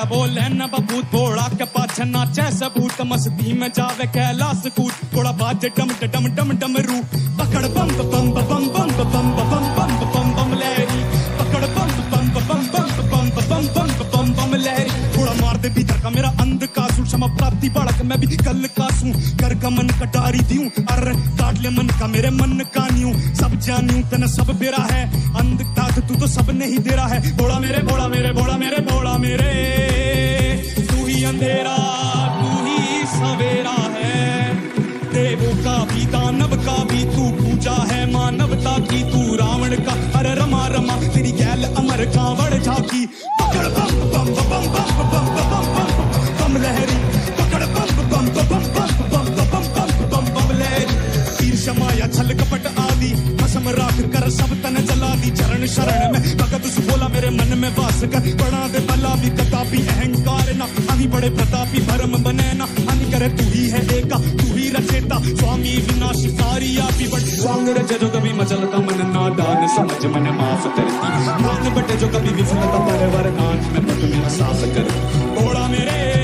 क्या बोले न बबूत घोड़ा के पाछे नाचे सबूत मस्ती में जावे कैलाश कूद घोड़ा बाजे डम डम डम डम रू पकड़ बम बम बम बम बम बम बम बम बम बम लहरी पकड़ बम बम बम बम बम बम बम बम बम लहरी घोड़ा मार दे भीतर का मेरा अंध का सू क्षमा प्राप्ति बालक मैं भी कल का सूं कर का मन कटारी दियूं अरे काट ले मन का मेरे मन का न्यूं सब जानूं तने सब बेरा है अंधता तू तो सब नहीं दे रहा है भोला मेरे भोला मेरे भोला मेरे भोला मेरे तू ही अंधेरा तू ही सवेरा है देवों का भी दानव का भी तू पूजा है मानवता की तू रावण का अरे रमा रमा तेरी गैल अमर कांवड़ झाकी पकड़ बम बम बम बम बम बम बम बम लहरी पकड़ बम बम बम बम बम बम बम बम लहरी तीर शमाया छल कपट आदि कसम राख कर सब तन जला दी चरण शरण में भगत उस बोला मेरे मन में वास कर बड़ा दे भला भी कतापी अहंकार ना अभी बड़े प्रतापी भरम बने ना हानि करे तू ही है एका तू ही रचेता स्वामी विनाशी सारी आपी बट स्वांग रचे जो कभी मचलता मन नादान समझ मन माफ करती मान बटे जो कभी विफलता पर वरदान में पट मेरा साफ कर भोला मेरे